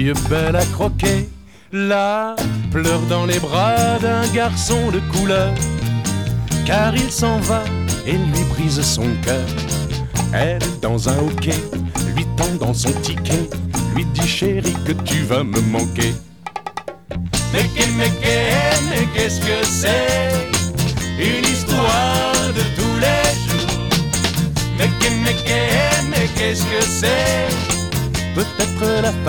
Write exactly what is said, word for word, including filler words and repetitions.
fille belle à croquer, là, pleure dans les bras d'un garçon de couleur, car il s'en va et lui brise son cœur. Elle, dans un hoquet, lui tend dans son ticket, lui dit chérie que tu vas me manquer. Mais qu'est, mais qu'est, mais qu'est-ce que c'est? Une histoire de tous les jours. Mais qu'est, mais qu'est, mais qu'est-ce que c'est? Peut-être la fin